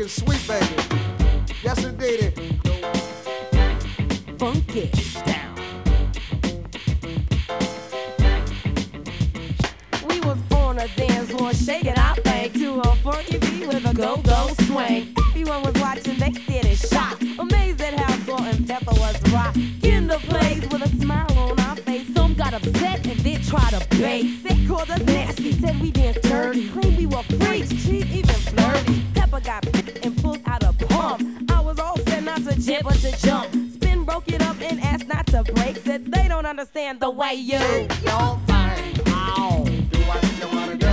looking sweet, baby. Yes, indeed. Funky down. We was on a dance floor, shaking our thing to a funky beat with a go-go swing. Everyone was watching, they stared in shock, amazed at how Salt and Pepper was rock. In the place with a smile on our face, some got upset and then tried to base. They called us nasty, said we danced dirty, claimed we were freaks, cheap, even flirty. Pepper got picked and pulled out a pump. I was all set not to jib but to jump. Spin broke it up and asked not to break. Said they don't understand the way you Shake your thing. Ow. Do what you wanna do.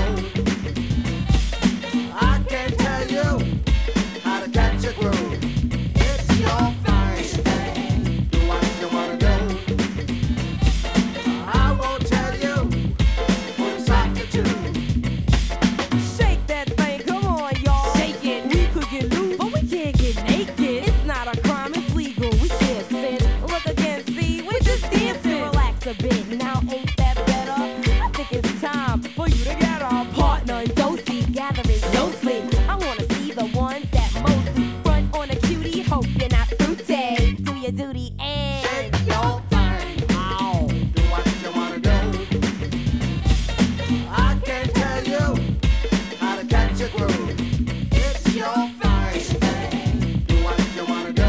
I can't tell you how to catch a groove. It's your thing. Do what you wanna do. I won't tell you who to sock it to. shake that thing. Come on, y'all. Shake it. We could get loose, but we can't get naked. It's not a crime, it's legal. We can't sin. Look again, see, we're just dancing. Relax a bit. Now ain't that better? I think it's time for you to get our partner in Dosey gathering closely. I wanna see the ones that mostly front on a cutie, hope you're not fruity. Do your duty and Shake your thing. Ow. Do what you wanna do. I can't tell you how to catch a groove. It's your thing. Do what you wanna do.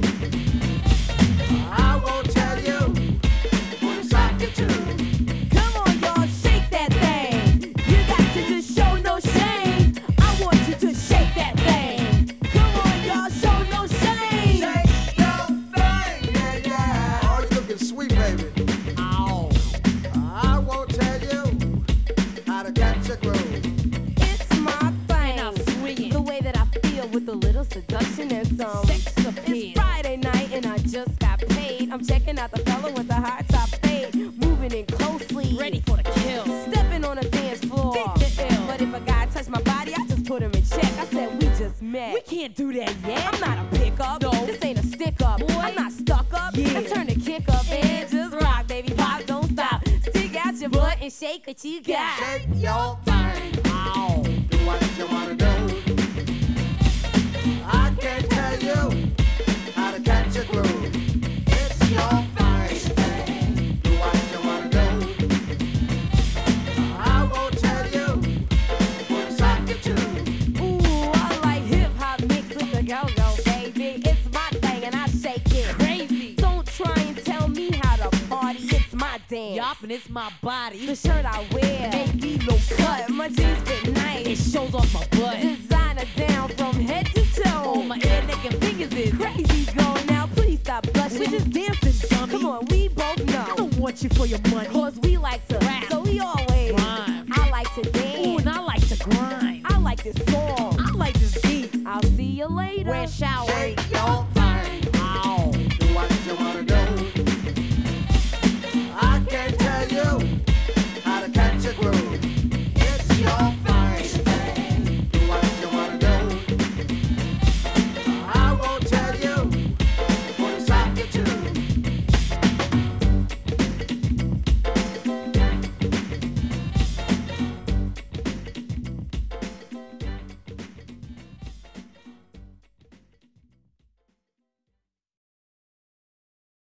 I won't tell you who to sock it to. come on, y'all, shake that thing. You got to just show no shame. I want you to shake that thing. Come on, y'all, show no shame. Shake your thing, yeah, yeah. Oh, you looking sweet, baby. Ow. I won't tell you how to catch a groove. It's my thing. I'm swinging the way that I feel with a little seduction and some sex appeal. It's Friday night and I just got paid. I'm checking out the fella with the high top fade, moving in closely, ready for the kill. Stepping on a dance floor, think the ill. But if a guy touched my body, I just put him in check. I said we just met. We can't do that yet. I'm not a pickup. No, this ain't a stick up. Boy, I'm not stuck up. Yeah. I turn the kick up and just rock, baby. Pop, don't stop. Stick out your butt and shake what you got. Shake your thing. Ow. Do what you wanna do. I can't tell you how to catch a groove. It's your thing. Do what you wanna do. I won't tell you who to sock it to. Ooh, I like hip hop mixed with the go-go, baby. It's my thing and I shake it crazy. Don't try and tell me how to party. It's my dance. Yup, and it's my body. The shirt I wear, baby, low cut. My jeans fit nice. It shows off my butt. Designer down from head to toe. Oh, my ear, neck, and fingers is crazy. Go now, please stop blushing. We're just dancing, dummy. Come on, we both know. I don't want you for your money. Cause we like to rap, so we always rhyme. I like to dance. Ooh, and I like to grind. I like this song. I like this beat. I'll see you later. We're showering.